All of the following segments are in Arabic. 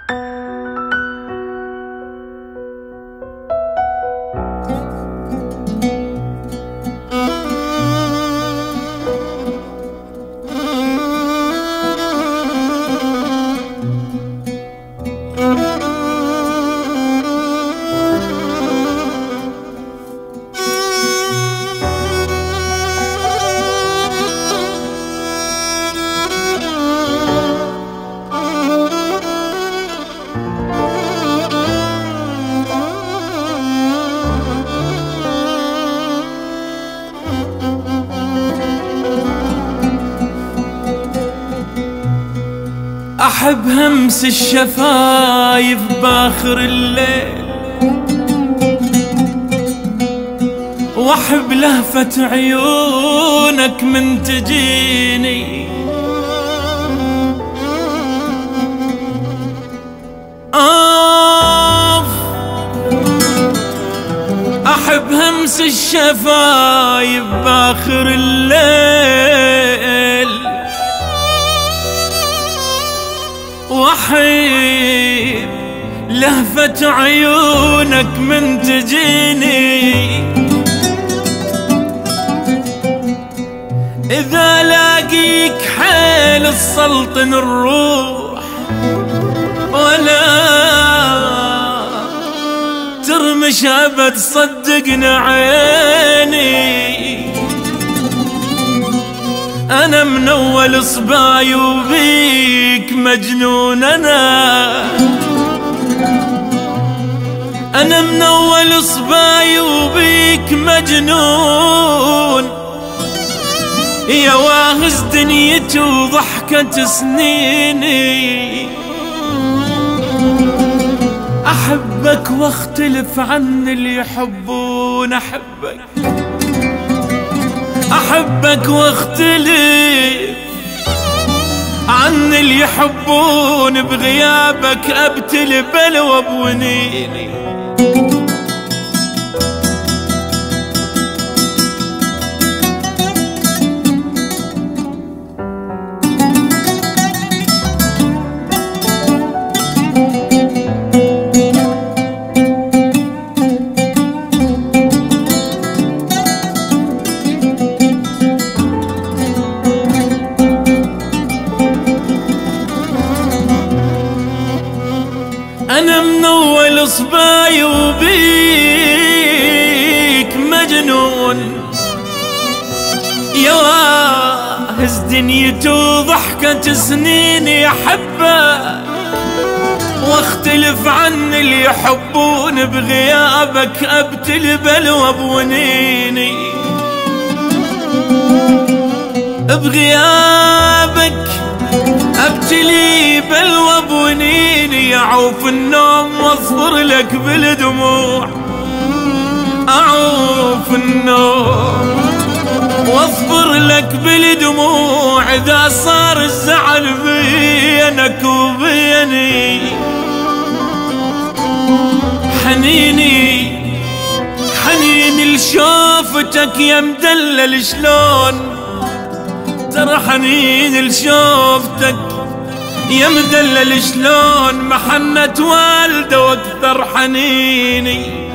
أحب همس الشفايف باخر الليل، وأحب لهفة عيونك من تجيني. أحب همس الشفايف باخر الليل، وأحب لهفة عيونك من تجيني. إذا لاقيك حيل السلطن الروح، ولا ترمش أبد صدقنا عيني. أنا من أول صباي وبيك مجنون. أنا من أول صباي وبيك مجنون. يا واهز دنيتي وضحكة سنيني. أحبك واختلف عن اللي يحبون. أحبك واختلف عن اللي يحبون. بغيابك أبتلي بلوى بونيني. أنا من أول صباي وبيك مجنون. يا واهز دنيتي وضحكة سنيني. أحبك واختلف عن اللي يحبون. بغيابك أبتلي بلوى بونيني. بغيابك أبتلي بلوى بونيني. أعوف النوم واصبر لك بالدموع. أعوف النوم واصبر لك بالدموع. إذا صار الزعل بينك وبيني. حنيني لشوفتك يا مدلل شلون. ترى حنين لشوفتك يا مدلل شلون. محنة والده واكثر حنيني.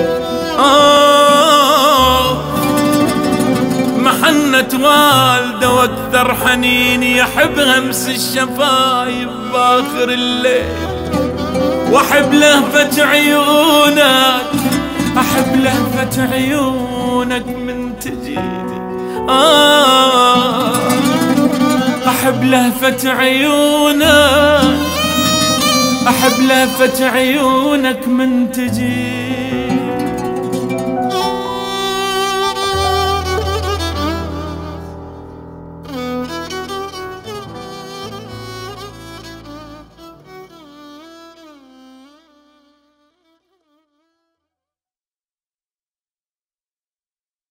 محنة والده واكثر حنيني. أحب همس الشفايف باخر الليل، وأحب لهفة عيونك. أحب لهفة عيونك من تجيني. أحب لهفة عيونك. أحب لهفة عيونك من تجيني.